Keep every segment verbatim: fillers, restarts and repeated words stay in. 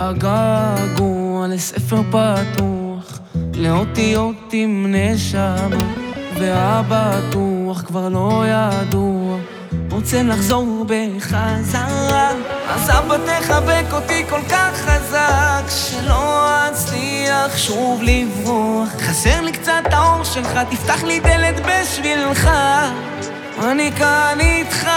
והגעגוע לספר פתוח, לאותיות עם נשמה, והבטוח כבר לא ידוע, רוצה לחזור בחזרה. אז אבא תחבק אותי כל כך חזק, שלא אצליח שוב לברוח. חסר לי קצת האור שלך, תפתח לי דלת בשבילך, אני כאן איתך.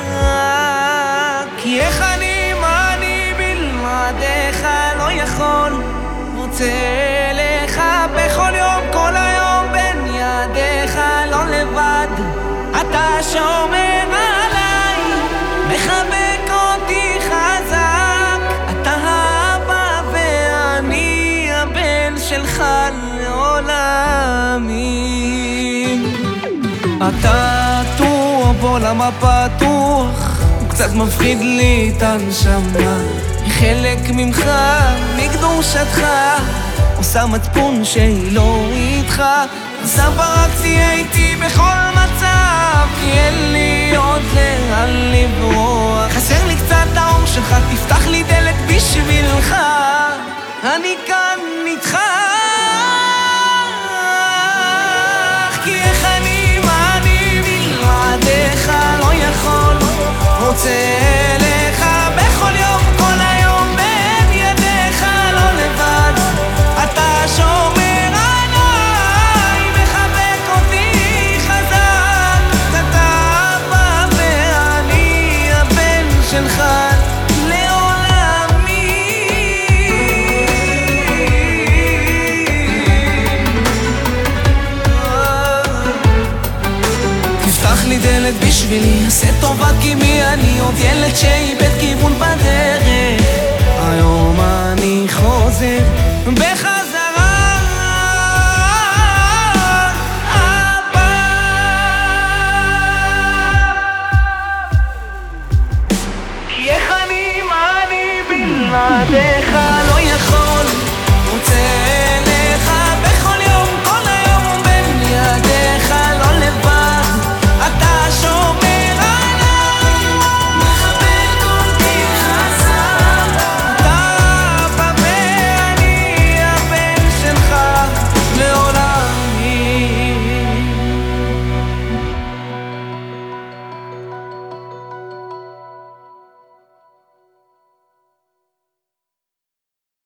כי איך אני, מה אני בלעדיך לא יכול, רוצה לך בכל יום, כל היום בין ידיך, לא לבד, אתה שומר עליי, מחבק אותי חזק, אתה האבא ואני הבן שלך לעולמים. אתה טוב בעולם הפתוח, הוא קצת מפחיד לי את הנשמה, היא חלק ממך, מקדושתך, עושה מצפון שהיא לא איתך. אז אבא רק תהיה איתי בכל מצב, כי אין לי עוד לאן לברוח. חסר לי קצת האור שלך, תפתח לי דלת בשבילך, אני כאן איתך. כי איך אני, מה אני בלעדיך לא יכול, רוצה לך בכל יום, כל היום בין ידיך, לא לבד, אתה שומר עליי, מחבק אותי חזק, אתה אבא ואני הבן שלך דלת בשבילי, עשה טובה כי מי אני, עוד ילד שאיבד כיוון בדרך. היום אני חוזר בך